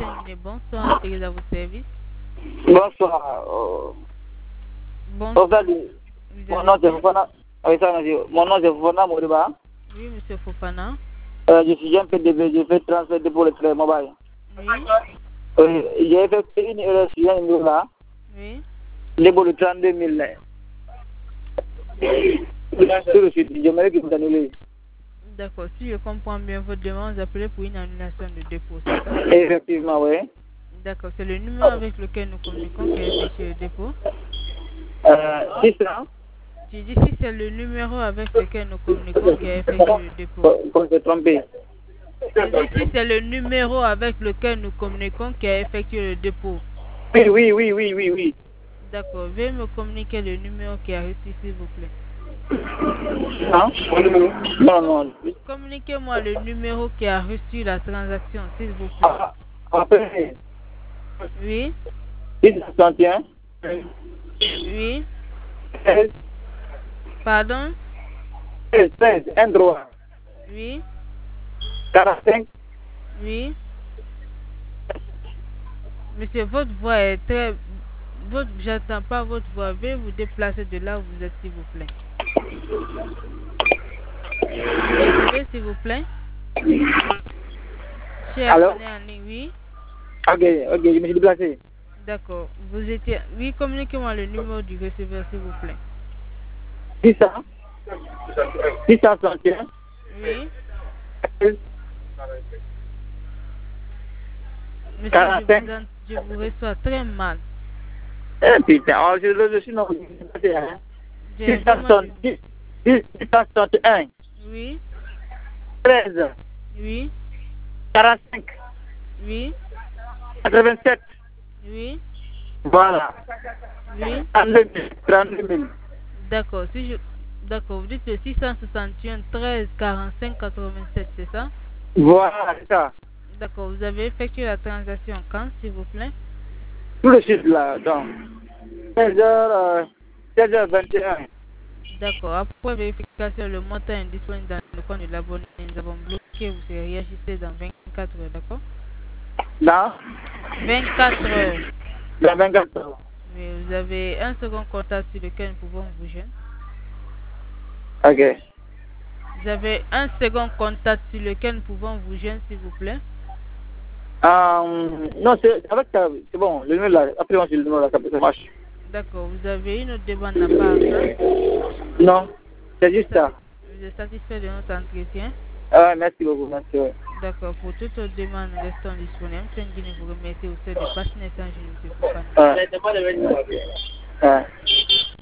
Saint-Guinée, bonsoir, Thérèse à votre service. Bonsoir. Bonsoir. Mon nom c'est Fofana. Mon nom c'est Fofana Moriba. Oui, monsieur Fofana. Je suis un PDB, je fais transfert pour le crédit mobile. Oui. J'ai effectué une erreur sur un numéro là. Oui. Pour le 32 000. Tout de suite, j'aimerais que vous annulez. D'accord, si je comprends bien votre demande, vous appelez pour une annulation de dépôt, c'est ça? Effectivement, oui. D'accord, c'est le numéro avec lequel nous communiquons qui a effectué le dépôt. C'est ça. Tu dis si c'est le numéro avec lequel nous communiquons qui a effectué le dépôt. Qu'on s'est trompé. Je dis si c'est le numéro avec lequel nous communiquons qui a effectué le dépôt. Oui. D'accord, veuillez me communiquer le numéro qui a reçu, s'il vous plaît. Non. Communiquez-moi le numéro qui a reçu la transaction, s'il vous plaît. Après. Oui. 661. Oui. 16. Pardon? 16, un droit. Oui. 45. Oui. Monsieur, votre voix est très... J'entends pas votre voix. Veuillez vous déplacer de là où vous êtes, s'il vous plaît. Désolé, s'il vous plaît. Allô? En ligne, oui. Ok, je me suis déplacé. D'accord. Vous étiez... Oui, communiquez-moi le numéro du receveur, s'il vous plaît. 600. 661. Oui. 16. Monsieur, 45. je vous reçois très mal. Eh putain, je suis non. 661. Oui. 13. Oui. 45. Oui. 87. Oui. Voilà. Oui. 32 000. D'accord. D'accord, vous dites le 661 13 45 87, c'est ça? Voilà, c'est ça. D'accord, vous avez effectué la transaction quand, s'il vous plaît? Tout le site là, donc. 16h21. D'accord, après vérification, le montant est disponible dans le compte de l'abonné. Nous avons bloqué, vous serez réajusté dans 24 heures, d'accord? Dans 24 heures. Dans 24 heures. Mais vous avez un second contact sur lequel nous pouvons vous joindre. Ok. Vous avez un second contact sur lequel nous pouvons vous joindre, s'il vous plaît. Non, c'est avec ça, c'est bon, le numéro là, après on suit le numéro là, ça marche. D'accord, vous avez une autre demande à part ça? Non, c'est juste ça. Vous êtes satisfait de notre entretien? Merci beaucoup, merci. Ouais. D'accord, pour toute autre demande, nous restons disponibles. Saint-Guinée vous remercie au sein de Passion et Saint-Gilles, M. Fofana.